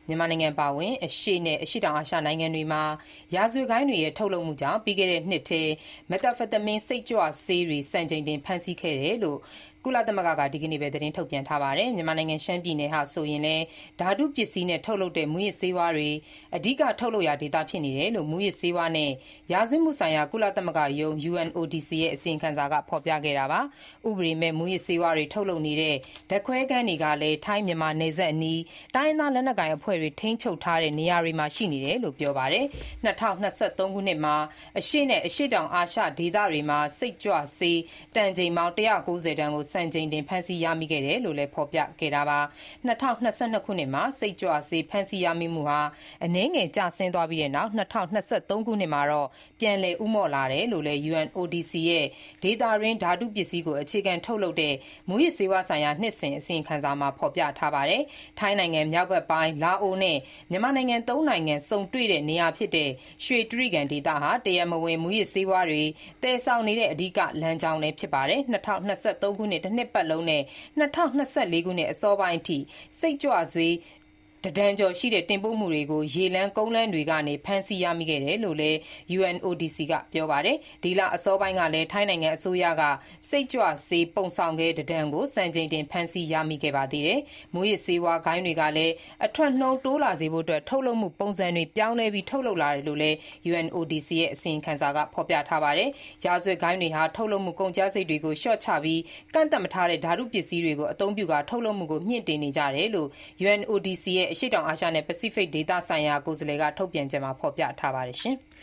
မြန်မာနိုင်ငံပါဝင်အရှေ့နဲ့အရှေ့တောင်အာရှနိုင်ငံတွေမှာရာဇဝတ်ဂိုဏ်းတွေရဲ့ထုတ်လုပ်မှုကြောင့်ပြီးခဲ့တဲ့နှစ်ထဲမက်သာဖက်တမင်းစိတ်ကြွဆေးတွေစံချိန်တင်ဖမ်းဆီးခဲ့တယ်လို့ကုလသမဂ္ဂကဒီကနေ့ပဲသတင်းထုတ်ပြန်ထားပါတယ်။မြန်မာနိုင်ငံရှမ်းပြည်နယ်ဟာဆိုရင်လည်းဓာတုပစ္စည်းနဲ့ထုတ်လုပ်တဲ့မူးယစ်ဆေးဝါးတွေအဓိကထုတ်လုပ်ရာဒေသဖြစ်နေတယ်လို့မူးယစ်ဆေးဝါးနဲ့ရာဇဝတ်မှုဆိုင်ရာကုလသမဂ္ဂရုံး UNODC ရဲ့အစီရင်ခံစာကဖော်ပြခဲ့တာပါ။ဥပဒေမဲ့မူးယစ်ဆေးဝါးတွေထုတ်လုပ်နေတဲ့ဓာတ်ခွဲခန်းတွေကလည်းထိုင်းမြန်မာနယ်စပ်အနီးတိုင်းရင်းသားလက်နက်ကိုင်အဖွဲ့တွေထိန်းချုပ်ထားတဲ့နေရာတွေမှာရှိနေတယ်လို့ပြောပါတယ်။2023ခုနှစ်မှာအရှေ့နဲ့အရှေ့တောင်အာရှဒေသတွေမှာစိတ်ကြွဆေးတန်ချိန်ပေါင်း190တန်ကိုစံချိန်တင်ဖမ်းဆီးရမိခဲ့တယ်လို့လည်းဖော်ပြခဲ့တာပါ။2022ခုနှစ်မှာစိတ်ကြွဆေးဖမ်းဆီးရမိမှုဟာအနည်းငယ်ကျဆင်းသွားပြီးတဲ့နောက်2023ခုနှစ်မှာတော့ပြန်လည်ဦးမော့လာတယ်လို့လည်း UNODC ရဲ့ဒေတာရင်းဓာတုပစ္စည်းကိုအခြေခံထုတ်လုပ်တဲ့မူးယစ်ဆေးဝါးဆိုင်ရာနှစ်စဉ်အစီရင်ခံစာမှာဖော်ပြထားပါတယ်။ထိုင်းနိုင်ငံမြောက်ဘက်ပိုင်းလာအိုနဲ့မြန်မာနိုင်ငံသုံးနိုင်ငံစုံတွေ့တဲ့နေရာဖြစ်တဲ့ရွှေတြိဂံဒေသဟာတရားမဝင်မူးယစ်ဆေးဝါးတွေတည်ဆောင်နေတဲ့အဓိကလမ်းကြောင်းလည်းဖြစ်ပါတယ်။2023ခုနှစ်တစ်နှစ်ပတ်လုံးနဲ့2024ခုနှစ်အစောပိုင်းအထိစိတ်ကြွဆေးတဒန်းကျော်ရှိတဲ့တင်ပို့မှုတွေကိုရေလမ်းကုန်းလမ်းတွေကနေဖမ်းဆီးရမိခဲ့တယ်လို့လည်း UNODC ကပြောပါတယ်။ဒီလအစောပိုင်းကလည်းထိုင်းနိုင်ငံအစိုးရကစိတ်ကြွဆေးပုံဆောင်ခဲတဒန်းကိုစံချိန်တင်ဖမ်းဆီးရမိခဲ့ပါသေးတယ်။မူးယစ်ဆေးဝါးဂိုဏ်းတွေကလည်းအထွက်နှုန်းတိုးလာစေဖို့အတွက်ထုတ်လုပ်မှုပုံစံတွေပြောင်းလဲပြီးထုတ်လုပ်လာတယ်လို့လည်း UNODC ရဲ့အစီရင်ခံစာကဖော်ပြထားပါတယ်။ရာဇဝတ်ဂိုဏ်းတွေဟာထုတ်လုပ်မှုကုန်ကျစရိတ်တွေကိုလျှော့ချပြီးကန့်သတ်မထားတဲ့ဓာတုပစ္စည်းတွေကိုအသုံးပြုကာထုတ်လုပ်မှုကိုမြင့်တင်နေကြတယ်လို့ UNODC ရဲ့အရှေ့တောင်အာရှနဲ့ပစိဖိတ်ဒေသဆိုင်ရာကိုယ်စားလှယ်ကထုတ်ပြန်ချက်မှာဖော်ပြထားပါတယ်။